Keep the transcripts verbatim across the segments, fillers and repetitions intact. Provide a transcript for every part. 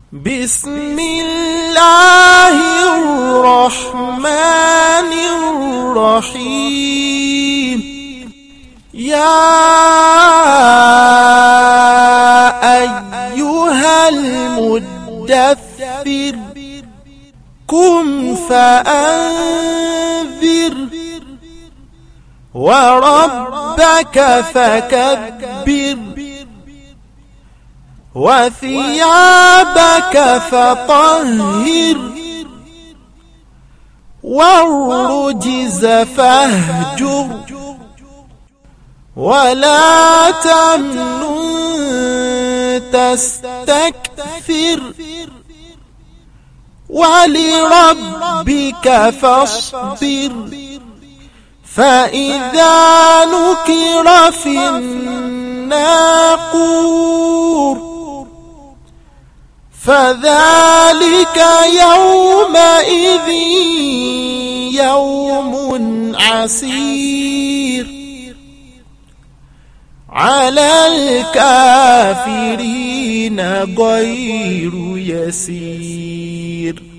بسم الله الرحمن الرحيم. يا أيها المدثر قم فأنذر وربك فكبر وثيابك فطهر والرجز فاهجر ولا تمنن تستكثر ولربك فاصبر فإذا نكر في الناقور فذلك يومئذ يوم عسير على الكافرين غير يسير.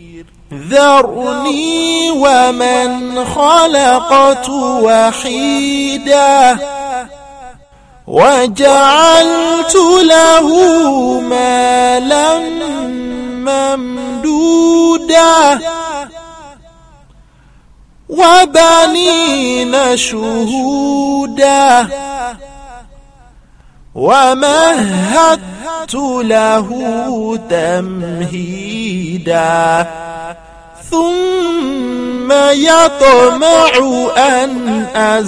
ذرني ومن خلقت وحيدا وجعلت له مالا ممدودا وبنين شهودا ومهدت له تمهيدا ثم يطمع أن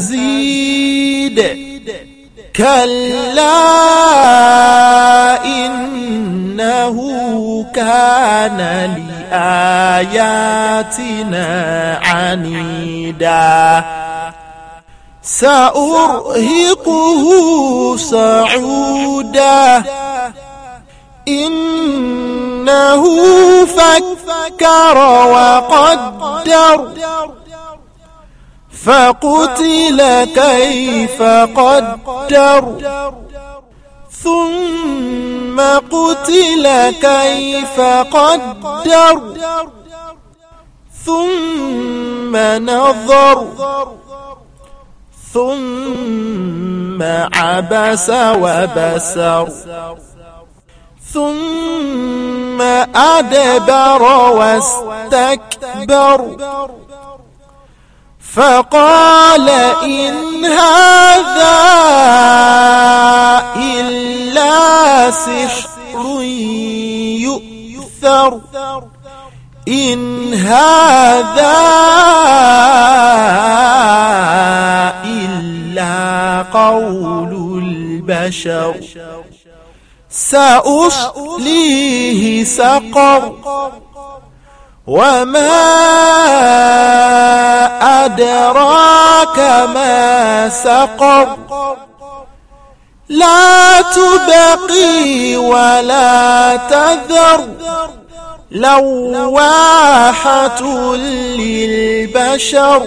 أزيد كلا إنه كان لآياتنا عنيدا سأرهقه صعودا إنه فكر وقدر فقتل كيف قدر ثم قتل كيف قدر ثم نظر ثم عبس وبسر ثم أدبر واستكبر فقال إن هذا إلا سحر يؤثر إن هذا إلا قول البشر سأصليه سقر وما أدراك ما سقر لا تبقي ولا تذر لواحة للبشر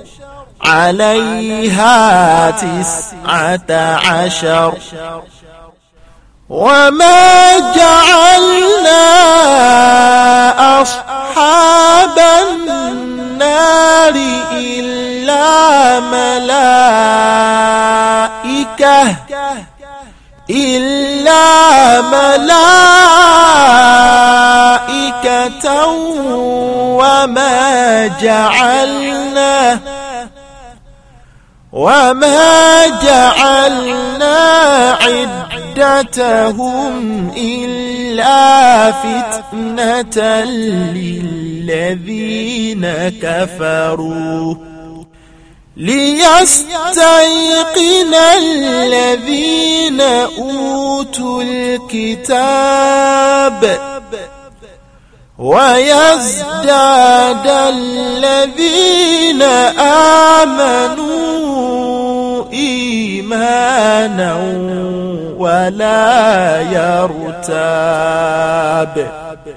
عليها تسعة عشر وما جعلنا أصحاب النار إلا ملائكة إلا ملائكة وما جعلنا وما جعلنا عدتهم إلا فتنة للذين كفروا ليستيقن الذين أوتوا الكتاب ويزداد الذين آمنوا إيمانا ولا يرتاب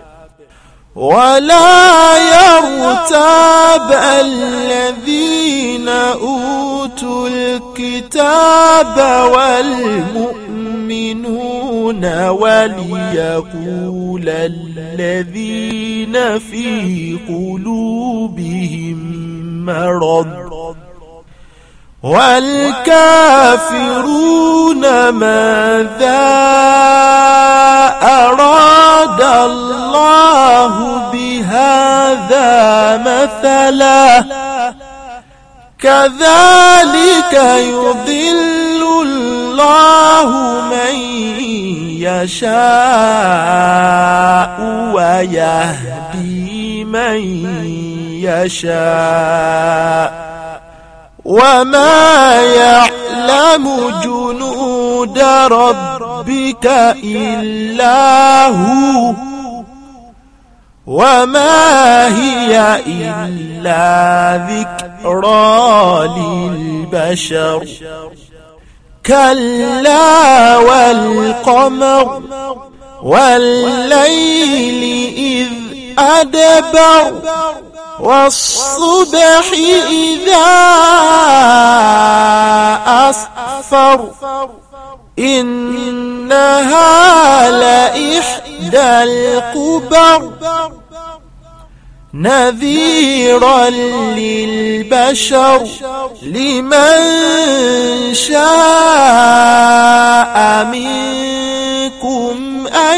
ولا يرتاب الذين أوتوا الكتاب والمؤمنون وليقول الذين في قلوبهم مرض والكافرون ماذا أراد الله بهذا مثلا كذلك يضل الله من يشاء ويهدي من يشاء وما يعلم جنود ربك إلا هو وما هي إلا ذكرى للبشر كلا والقمر والليل إذ أدبر والصبح إذا أسفر إنها لإحدى الكبر نذيرا للبشر لمن شاء منكم أن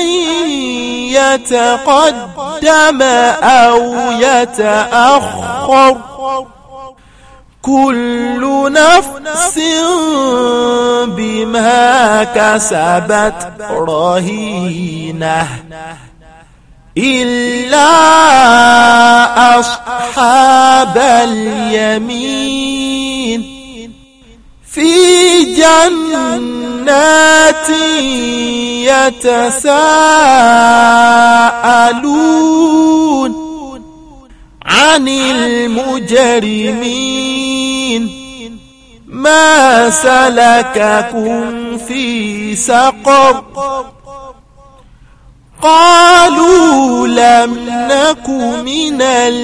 يتقدم أو يتأخر كل نفس بما كسبت رهينة إلا أصحاب اليمين في جنات يتساءلون عن المجرمين ما سلككم في سقر قالوا لم نك من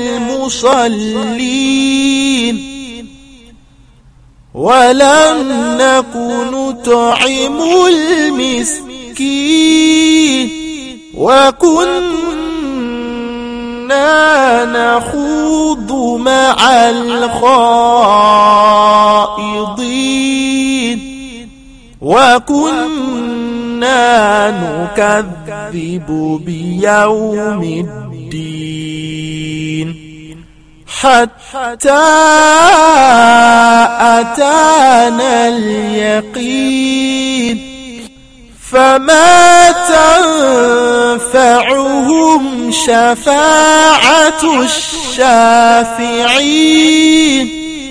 المصلين ولم نك نطعم المسكين وكنا نخوض مع الخائضين وكنا نكذب بيوم الدين حتى أتانا اليقين فما تنفعهم شفاعة الشافعين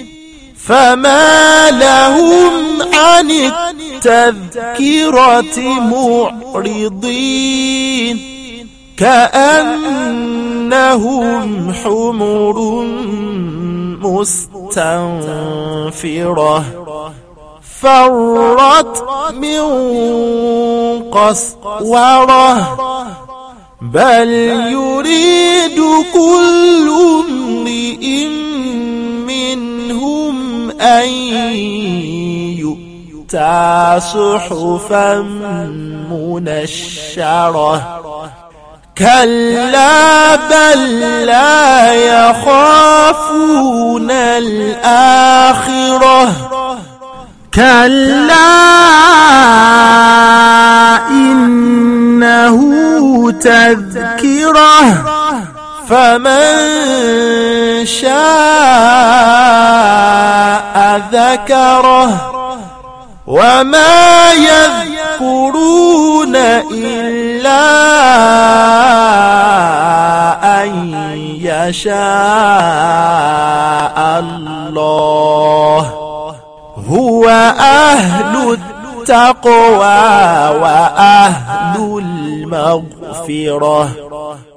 فما لهم عن التذكرة معرضين كأنهم حمر مستنفرة فرت من قسورة بل يريد كل امرئ منهم أن يؤتى صحفا منشرة كلا بل لا يخافون الآخرة كلا إنه تذكرة فمن شاء ذكره وما يذكرون إلا أن يشاء الله هو أهل التقوى وأهل المغفرة